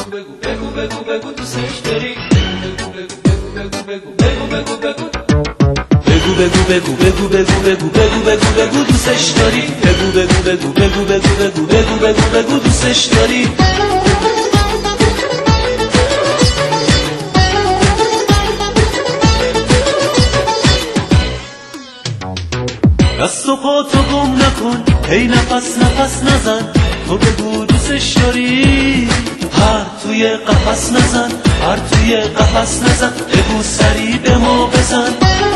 بگو دوستش داری. بگو دوستش داری. بگو دوستش داری. دست و پا تو گم نکن، هی نفس نزن، تو بگو دوستش داری. هر توی قفس نزن، بگو سری به ما بزن.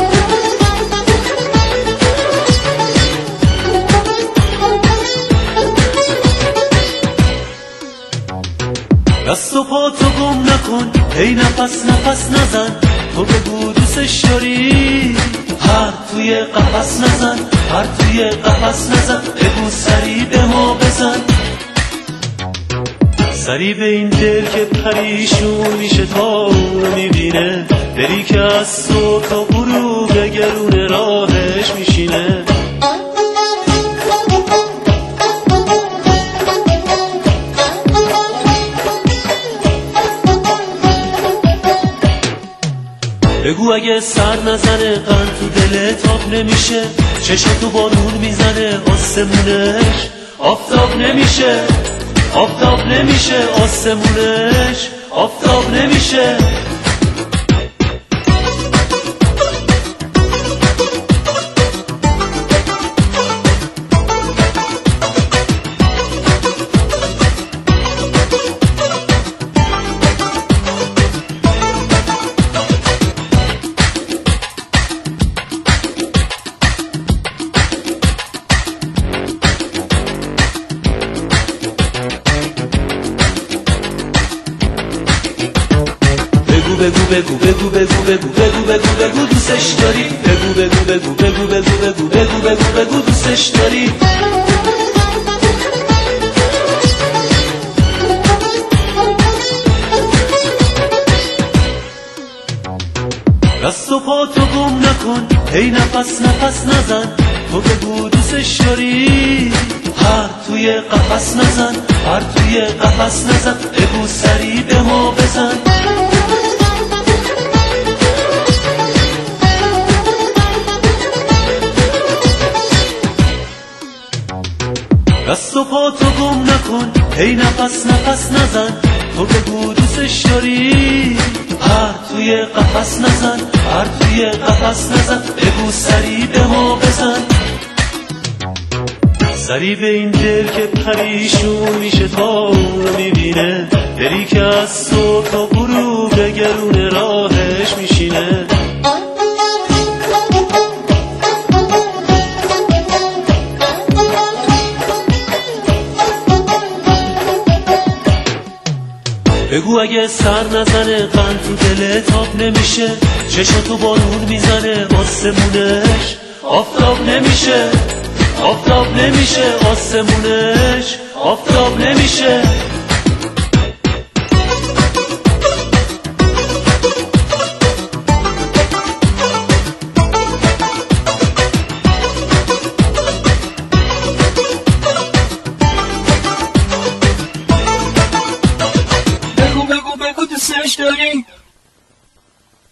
دست و پا تو گم نکن، هی نفس نزن، تو بگو دوستش داری. هر توی قفس نزن، بگو سری به ما بزن. سری به این دل که پریشون میشه تا رو میبینه، دلی که از صبح تا غروب گرون راهش میشینه. بگو اگه سر نزنه قند تو دلت تاب نمیشه، چشم تو بارون میزنه آسمونش آفتاب نمیشه. آسمونش آفتاب نمیشه. بگو دوستش داری. بگو دوستش داری. دست و پا تو گم نکن، هی نفس نزن، تو بگو دوستش داری. هر توی قفس نزن، بگو سری به ما بزن. دست و پا تو گم نکن، هی نفس نزن، تو بگو دوستش داری. هر توی قفس نزن، بگو سری به ما بزن. سری به این دل که پریشون میشه تا رو میبینه، دلی که از صبح تا غروب گرون راهش میشینه. بگو اگه سر نزنه قند تو دلت تاب نمیشه، چشم تو بارون میزنه آسمونش آفتاب نمیشه. آسمونش آفتاب نمیشه.